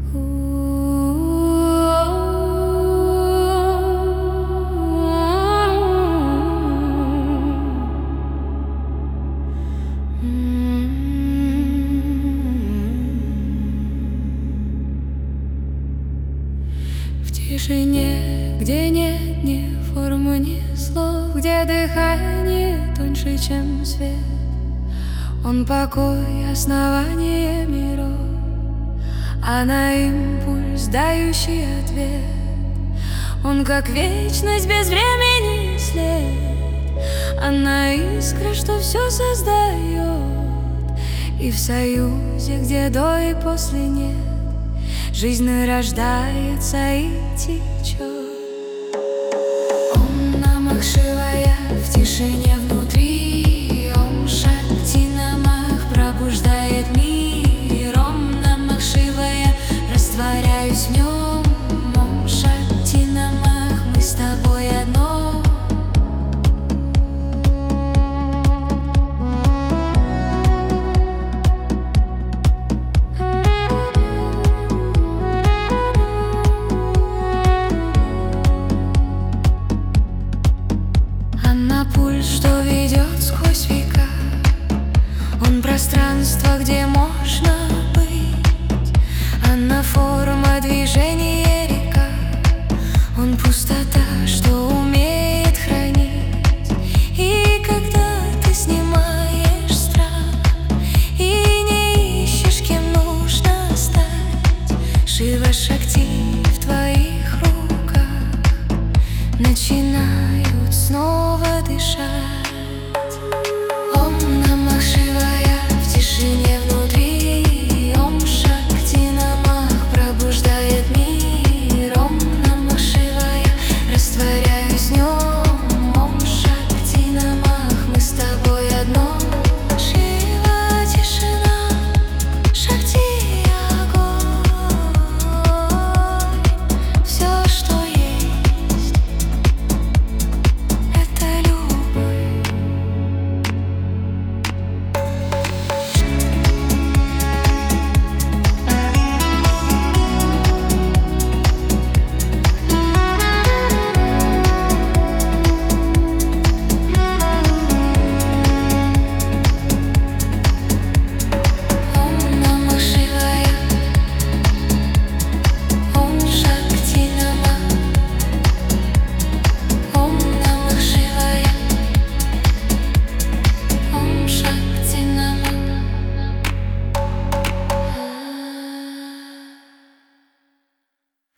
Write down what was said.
В тишине, где нет ни формы, ни слов, где дыхание тоньше, чем свет, он покой, основание миров, а на импульс дающий ответ. Он как вечность без времени след, она искра, что все создает. И в союзе, где до и после нет, жизнь рождается и течет. Ом Намах Шивая в тишине внутри, Ом Шакти Намах пробуждает мир. Ом Намах Шивая, растворяюсь в нем. Ом Шакти Намах, мы с тобой одно. Пульс, что ведет сквозь века, он пространство, где можно быть. Она форма движения река, он пустота, что умеет хранить. И когда ты снимаешь страх и не ищешь, кем нужно стать, Шива Шакти